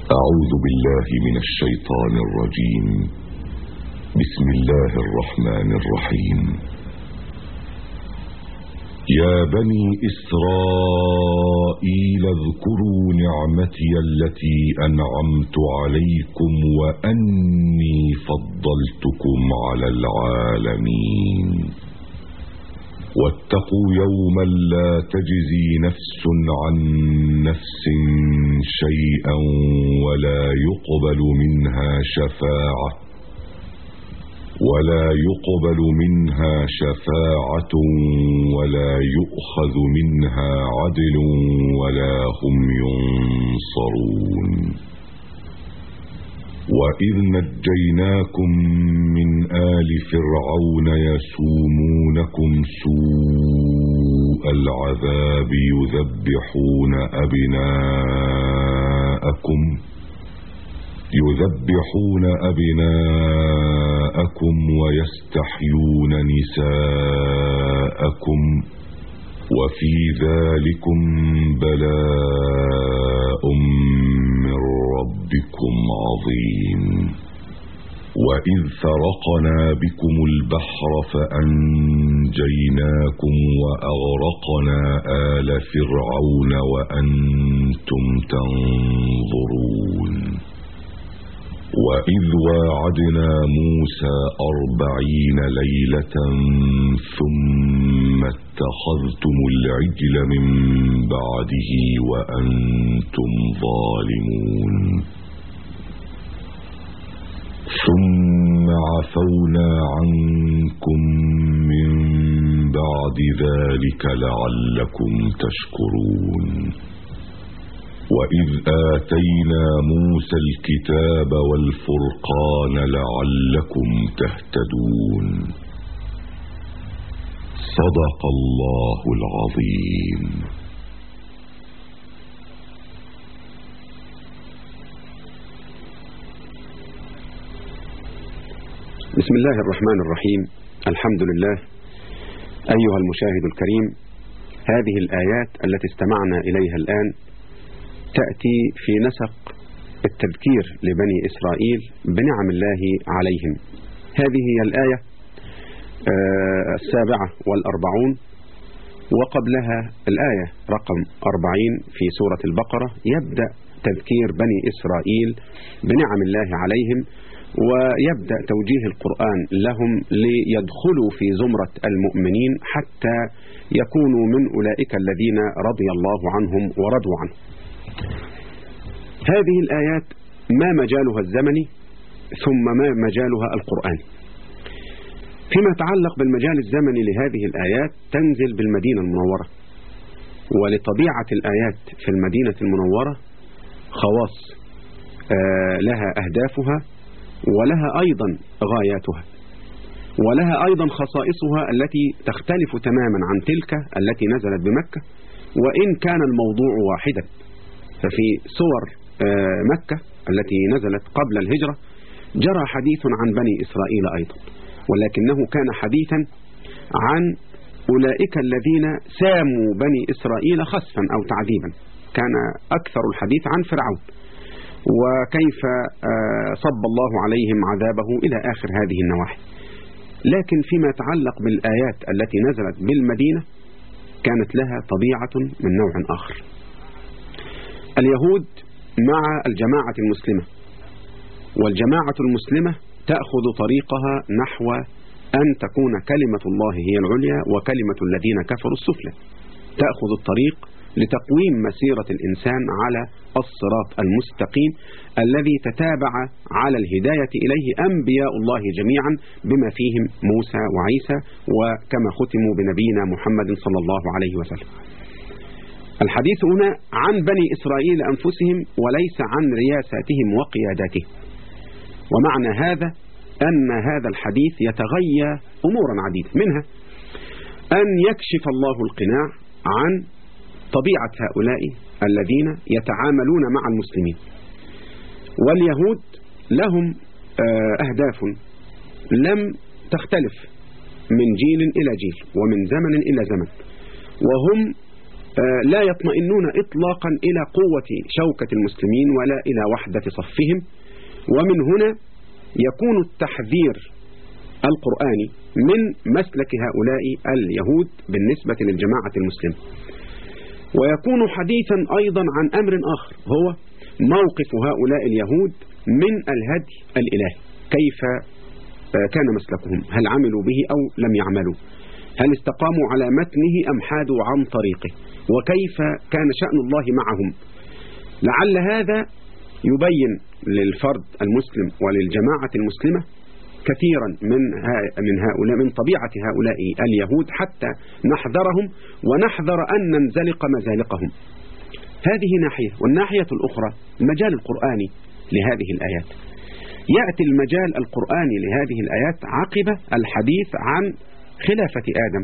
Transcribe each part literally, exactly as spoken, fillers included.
أعوذ بالله من الشيطان الرجيم. بسم الله الرحمن الرحيم. يا بني إسرائيل اذكروا نعمتي التي أنعمت عليكم وأني فضلتكم على العالمين. واتقوا يوما لا تجزي نفس عن نفس شيئا ولا يقبل منها شفاعة ولا يقبل منها شفاعة ولا يؤخذ منها عدل ولا هم ينصرون. وإذ نجيناكم من آل فرعون يسومونكم سوء العذاب يذبحون أبناءكم يذبحون أبناءكم ويستحيون نساءكم وفي ذلكم بلاء من ربكم عظيم. وإذ فرقنا بكم البحر فأنجيناكم وأغرقنا آل فرعون وأنتم تنظرون. وإذ واعدنا موسى أربعين ليلة ثم اتخذتم العجل من بعده وأنتم ظالمون. ثم عفونا عنكم من بعد ذلك لعلكم تشكرون. وإذ آتينا موسى الكتاب والفرقان لعلكم تهتدون. صدق الله العظيم. بسم الله الرحمن الرحيم. الحمد لله. أيها المشاهد الكريم، هذه الآيات التي استمعنا إليها الآن تأتي في نسق التذكير لبني إسرائيل بنعم الله عليهم. هذه هي الآية السابعة والأربعون، وقبلها الآية رقم أربعين في سورة البقرة يبدأ تذكير بني إسرائيل بنعم الله عليهم، ويبدأ توجيه القرآن لهم ليدخلوا في زمرة المؤمنين حتى يكونوا من أولئك الذين رضي الله عنهم ورضوا عنه. هذه الآيات ما مجالها الزمني ثم ما مجالها القرآن. فيما يتعلق بالمجال الزمني لهذه الآيات تنزل بالمدينة المنورة، ولطبيعة الآيات في المدينة المنورة خواص لها أهدافها ولها أيضا غاياتها ولها أيضا خصائصها التي تختلف تماما عن تلك التي نزلت بمكة، وإن كان الموضوع واحدا. ففي سور مكة التي نزلت قبل الهجرة جرى حديث عن بني إسرائيل أيضا، ولكنه كان حديثا عن أولئك الذين ساموا بني إسرائيل خسفا أو تعذيبا. كان أكثر الحديث عن فرعون وكيف صب الله عليهم عذابه إلى آخر هذه النواحي. لكن فيما يتعلق بالآيات التي نزلت بالمدينة كانت لها طبيعة من نوع آخر. اليهود مع الجماعة المسلمة، والجماعة المسلمة تأخذ طريقها نحو أن تكون كلمة الله هي العليا وكلمة الذين كفروا السفلى. تأخذ الطريق لتقويم مسيرة الإنسان على الصراط المستقيم الذي تتابع على الهداية إليه أنبياء الله جميعا بما فيهم موسى وعيسى، وكما ختموا بنبينا محمد صلى الله عليه وسلم. الحديث هنا عن بني إسرائيل أنفسهم وليس عن رياساتهم وقياداتهم. ومعنى هذا أن هذا الحديث يتغير أمورا عديدة، منها أن يكشف الله القناع عن طبيعة هؤلاء الذين يتعاملون مع المسلمين. واليهود لهم أهداف لم تختلف من جيل إلى جيل ومن زمن إلى زمن، وهم لا يطمئنون إطلاقا إلى قوة شوكة المسلمين ولا إلى وحدة صفهم. ومن هنا يكون التحذير القرآني من مسلك هؤلاء اليهود بالنسبة للجماعة المسلمة. ويكون حديثا أيضا عن أمر آخر، هو موقف هؤلاء اليهود من الهدي الإلهي، كيف كان مسلكهم، هل عملوا به أو لم يعملوا، هل استقاموا على متنه أم حادوا عن طريقه، وكيف كان شأن الله معهم. لعل هذا يبين للفرد المسلم وللجماعة المسلمة كثيرا من من هؤلاء من طبيعة هؤلاء اليهود، حتى نحذرهم ونحذر أن ننزلق مزالقهم. هذه ناحية. والناحية الأخرى مجال القرآني لهذه الآيات. يأتي المجال القرآني لهذه الآيات عقب الحديث عن خلافة آدم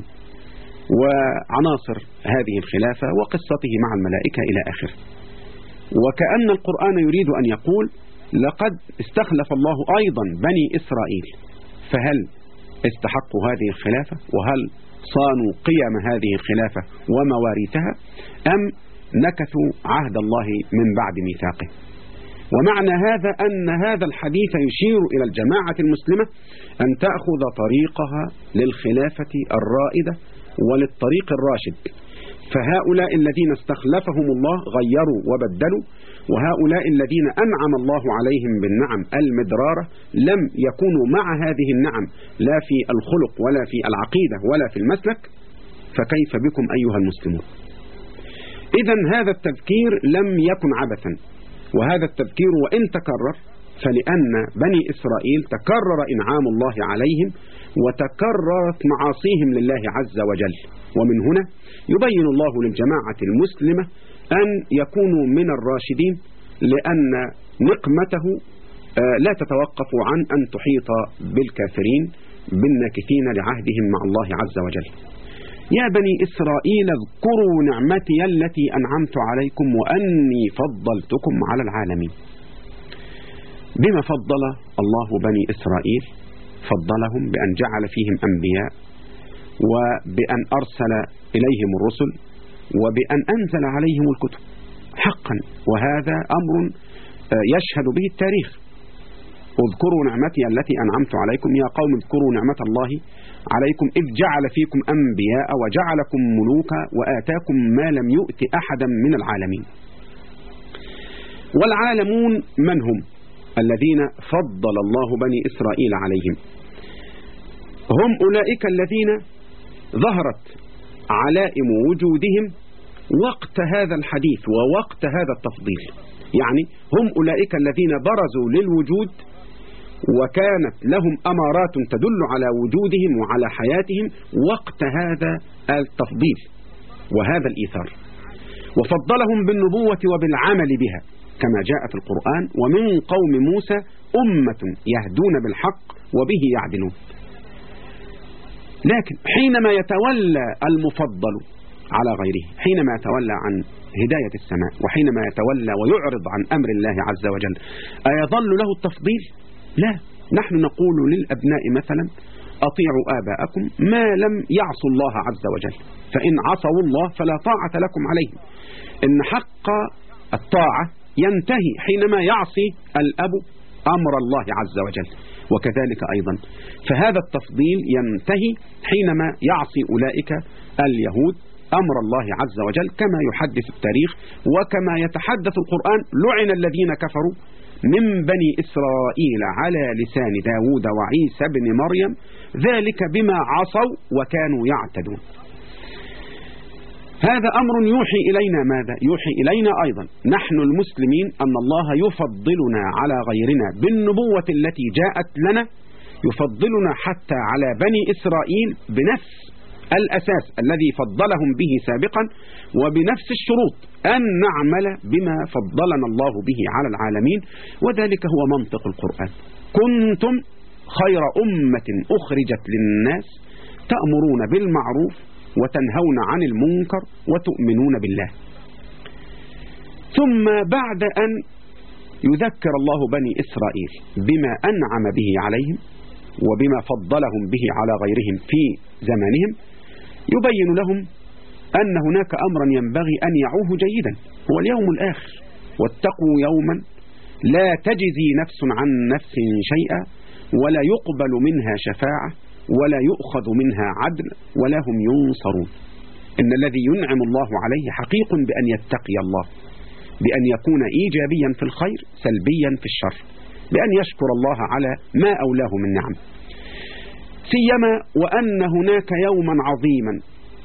وعناصر هذه الخلافة وقصته مع الملائكة إلى آخره. وكأن القرآن يريد أن يقول لقد استخلف الله أيضا بني إسرائيل، فهل استحقوا هذه الخلافة وهل صانوا قيم هذه الخلافة ومواريثها أم نكثوا عهد الله من بعد ميثاقه. ومعنى هذا أن هذا الحديث يشير إلى الجماعة المسلمة أن تأخذ طريقها للخلافة الرائدة وللطريق الراشد. فهؤلاء الذين استخلفهم الله غيروا وبدلوا، وهؤلاء الذين أنعم الله عليهم بالنعم المدرارة لم يكونوا مع هذه النعم لا في الخلق ولا في العقيدة ولا في المسلك، فكيف بكم أيها المسلمون؟ إذن هذا التذكير لم يكن عبثا، وهذا التذكير وإن تكرر فلأن بني إسرائيل تكرر إنعام الله عليهم وتكررت معاصيهم لله عز وجل. ومن هنا يبين الله للجماعة المسلمة أن يكونوا من الراشدين، لأن نقمته لا تتوقف عن أن تحيط بالكافرين بالناكثين لعهدهم مع الله عز وجل. يا بني إسرائيل اذكروا نعمتي التي أنعمت عليكم وأني فضلتكم على العالمين. بما فضل الله بني إسرائيل؟ فضلهم بأن جعل فيهم أنبياء، وبأن أرسل إليهم الرسل، وبأن أنزل عليهم الكتب حقا، وهذا أمر يشهد به التاريخ. اذكروا نعمتي التي أنعمت عليكم يا قوم اذكروا نعمة الله عليكم إذ جعل فيكم أنبياء وجعلكم ملوكا وآتاكم ما لم يؤت أحدا من العالمين. والعالمون من هم؟ الذين فضل الله بني إسرائيل عليهم، هم أولئك الذين ظهرت علائم وجودهم وقت هذا الحديث ووقت هذا التفضيل. يعني هم أولئك الذين برزوا للوجود وكانت لهم أمارات تدل على وجودهم وعلى حياتهم وقت هذا التفضيل وهذا الإيثار، وفضلهم بالنبوة وبالعمل بها كما جاء في القرآن: ومن قوم موسى أمة يهدون بالحق وبه يعدلون. لكن حينما يتولى المفضل على غيره، حينما يتولى عن هداية السماء وحينما يتولى ويعرض عن أمر الله عز وجل، أيظل له التفضيل؟ لا. نحن نقول للأبناء مثلا: أطيعوا آباءكم ما لم يعصوا الله عز وجل، فإن عصوا الله فلا طاعة لكم عليهم. إن حق الطاعة ينتهي حينما يعصي الأب أمر الله عز وجل، وكذلك أيضا فهذا التفضيل ينتهي حينما يعصي أولئك اليهود أمر الله عز وجل، كما يحدث التاريخ وكما يتحدث القرآن: لعن الذين كفروا من بني إسرائيل على لسان داود وعيسى بن مريم ذلك بما عصوا وكانوا يعتدون. هذا أمر يوحي إلينا ماذا؟ يوحي إلينا أيضا نحن المسلمين أن الله يفضلنا على غيرنا بالنبوة التي جاءت لنا، يفضلنا حتى على بني إسرائيل بنفس الأساس الذي فضلهم به سابقا وبنفس الشروط، أن نعمل بما فضلنا الله به على العالمين. وذلك هو منطق القرآن: كنتم خير أمة أخرجت للناس تأمرون بالمعروف وتنهون عن المنكر وتؤمنون بالله. ثم بعد أن يذكر الله بني إسرائيل بما أنعم به عليهم وبما فضلهم به على غيرهم في زمانهم، يبين لهم أن هناك أمرا ينبغي أن يعوه جيدا، هو اليوم الآخر. واتقوا يوما لا تجزي نفس عن نفس شيئا ولا يقبل منها شفاعة ولا يؤخذ منها عدل ولا هم ينصرون. إن الذي ينعم الله عليه حقيق بأن يتقي الله، بأن يكون إيجابيا في الخير سلبيا في الشر، بأن يشكر الله على ما أولاه من نعم، سيما وأن هناك يوما عظيما،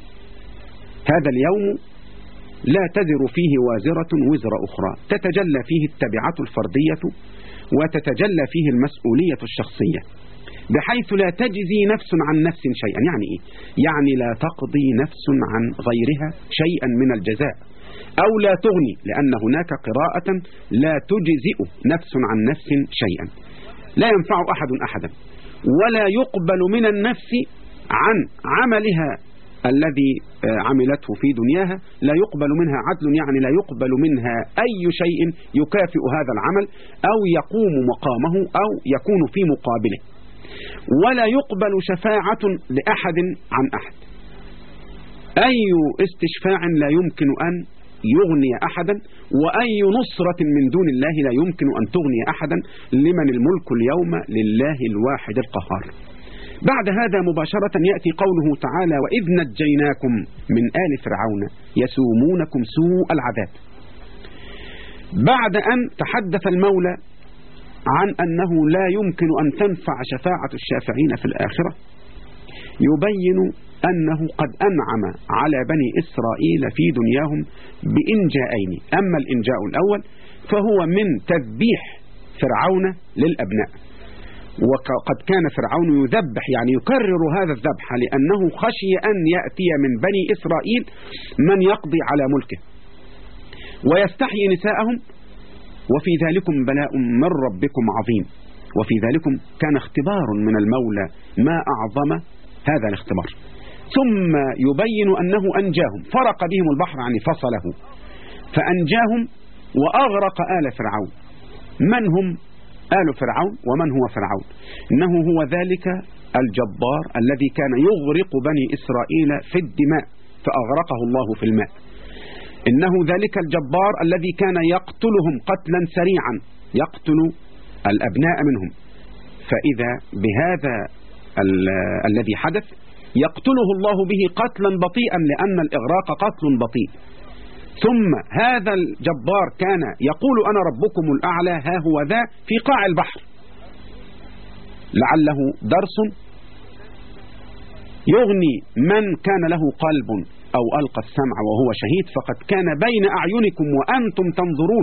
هذا اليوم لا تزر فيه وازرة وزر أخرى، تتجلى فيه التبعة الفردية وتتجلى فيه المسؤولية الشخصية، بحيث لا تجزي نفس عن نفس شيئا. يعني إيه؟ يعني لا تقضي نفس عن غيرها شيئا من الجزاء، أو لا تغني، لأن هناك قراءة لا تجزئ نفس عن نفس شيئا، لا ينفع أحد أحدا، ولا يقبل من النفس عن عملها الذي عملته في دنياها، لا يقبل منها عدل، يعني لا يقبل منها أي شيء يكافئ هذا العمل أو يقوم مقامه أو يكون في مقابله، ولا يقبل شفاعة لأحد عن أحد. أي استشفاع لا يمكن أن يغني أحدا، وأي نصرة من دون الله لا يمكن أن تغني أحدا، لمن الملك اليوم لله الواحد القهار. بعد هذا مباشرة يأتي قوله تعالى: وإذ نجيناكم من آل فرعون يسومونكم سوء العذاب. بعد أن تحدث المولى عن أنه لا يمكن أن تنفع شفاعة الشافعين في الآخرة، يبين أنه قد أنعم على بني إسرائيل في دنياهم بإنجاءين. أما الإنجاء الأول فهو من تذبيح فرعون للأبناء، وقد كان فرعون يذبح، يعني يكرر هذا الذبح، لأنه خشي أن يأتي من بني إسرائيل من يقضي على ملكه ويستحيي نساءهم، وفي ذلكم بلاء من ربكم عظيم. وفي ذلكم كان اختبار من المولى، ما أعظم هذا الاختبار. ثم يبين أنه أنجاهم، فرق بهم البحر، يعني فصله، فأنجاهم وأغرق آل فرعون. من هم آل فرعون ومن هو فرعون؟ إنه هو ذلك الجبار الذي كان يغرق بني إسرائيل في الدماء فأغرقه الله في الماء. إنه ذلك الجبار الذي كان يقتلهم قتلا سريعا، يقتل الأبناء منهم، فإذا بهذا الذي حدث يقتله الله به قتلا بطيئا، لأن الإغراق قتل بطيء. ثم هذا الجبار كان يقول: أنا ربكم الأعلى، ها هو ذا في قاع البحر، لعله درس يغني من كان له قلب أو ألقى السمع وهو شهيد، فقد كان بين أعينكم وأنتم تنظرون.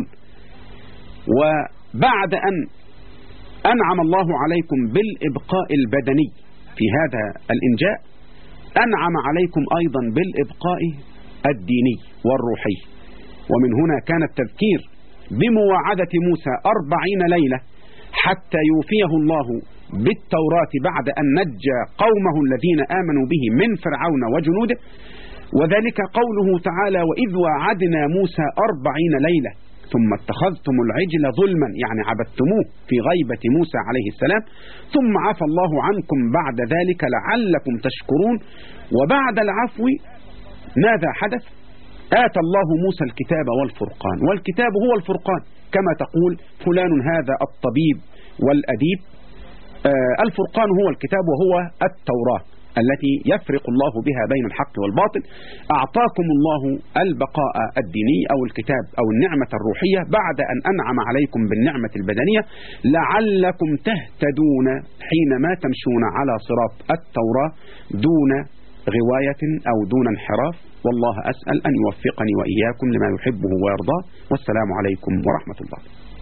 وبعد أن أنعم الله عليكم بالإبقاء البدني في هذا الإنجاء، أنعم عليكم أيضا بالإبقاء الديني والروحي. ومن هنا كان التذكير بمواعدة موسى أربعين ليلة حتى يوفيه الله بالتوراة بعد أن نجى قومه الذين آمنوا به من فرعون وجنوده. وذلك قوله تعالى: وإذ وعدنا موسى أربعين ليلة ثم اتخذتم العجل ظلما، يعني عبدتموه في غيبة موسى عليه السلام، ثم عفى الله عنكم بعد ذلك لعلكم تشكرون. وبعد العفو ماذا حدث؟ آتى الله موسى الكتاب والفرقان، والكتاب هو الفرقان، كما تقول فلان هذا الطبيب والأديب. آه الفرقان هو الكتاب وهو التوراة التي يفرق الله بها بين الحق والباطل. أعطاكم الله البقاء الديني أو الكتاب أو النعمة الروحية بعد أن أنعم عليكم بالنعمة البدنية، لعلكم تهتدون حينما تمشون على صراط التوراة دون غواية أو دون انحراف. والله أسأل أن يوفقني وإياكم لما يحبه ويرضاه، والسلام عليكم ورحمة الله.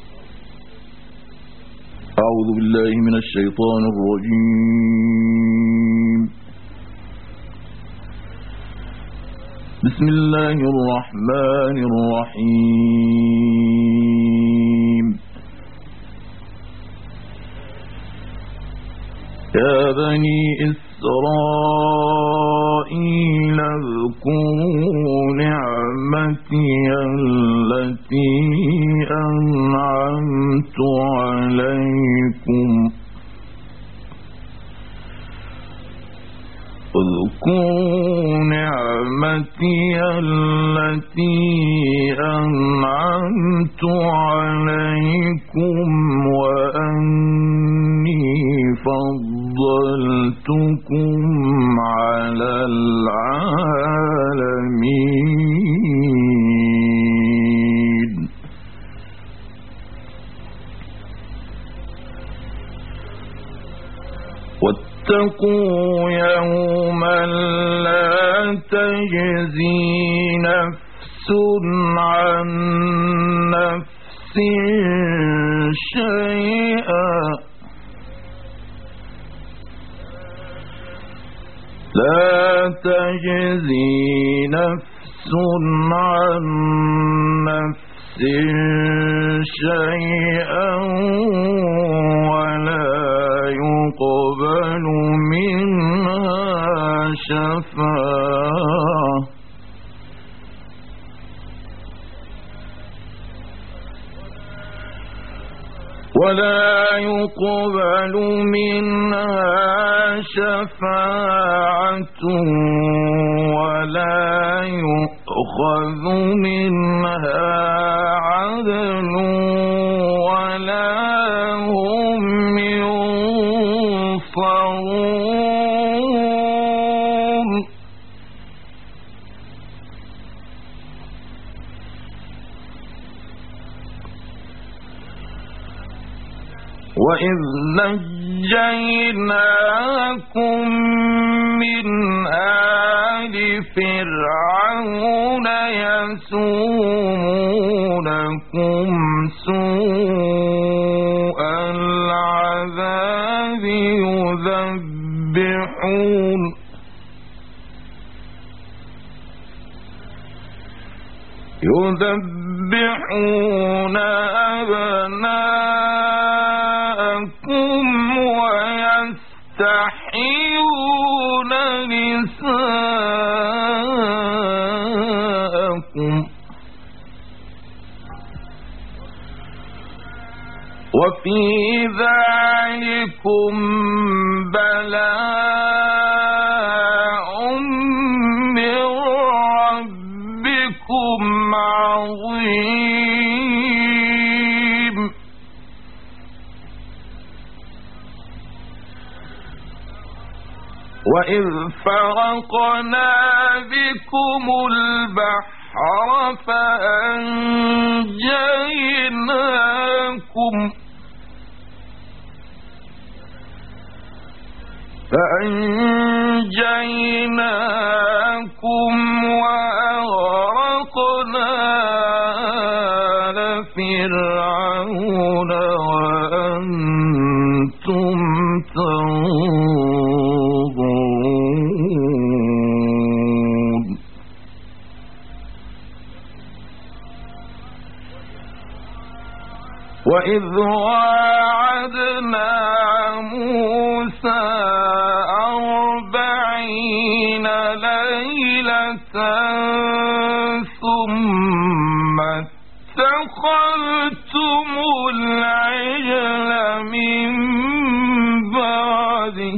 أعوذ بالله من الشيطان الرجيم. بسم الله الرحمن الرحيم. يا بني إسرائيل اذكروا نعمتي التي أنعمت عليكم واذكروا نعمتي التي أنعمت عليكم وأني فضلتكم على العالمين. واتقوا يوما لا تجزي نفس عن نفس شيئا لا تجزي نفس عن نفس شيئا ولا يقبل منها شفاعة ولا يقبل منها شفاعة ولا يؤخذ منها عدل ولا هم ينصرون. وإذ نجيناكم من آل فرعون يسومونكم سوء العذاب يذبحون يذبحون أبناءكم ويستحيون نساءكم وفي ذلكم بلاء من ربكم عظيم. وإذ فرقنا بكم البحر فأنجيناكم فأنجيناكم وأغرقنا آل فرعون وأنتم تنظرون. وإذ واعدنا موسى أربعين ليلة ثم اتخذتم العجل من بعده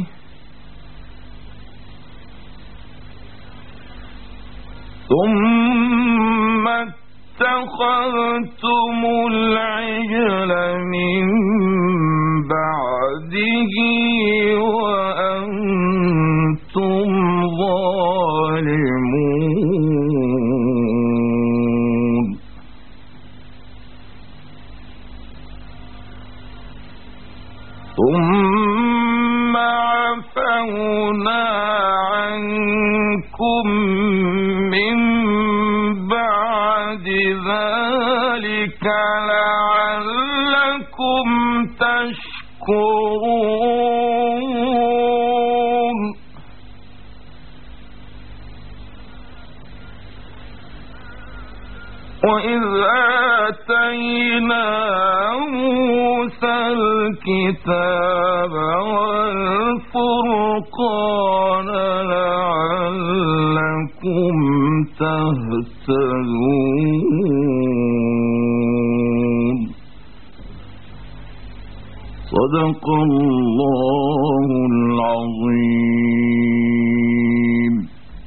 ثم اتخذتم العجل من بعده وأنتم ظالمون. ثم عفونا عنكم من بعد ذلك لعلكم تشكرون. وإذ آتينا موسى الكتاب والفرقان لعلكم تهتدون. صدق الله العظيم.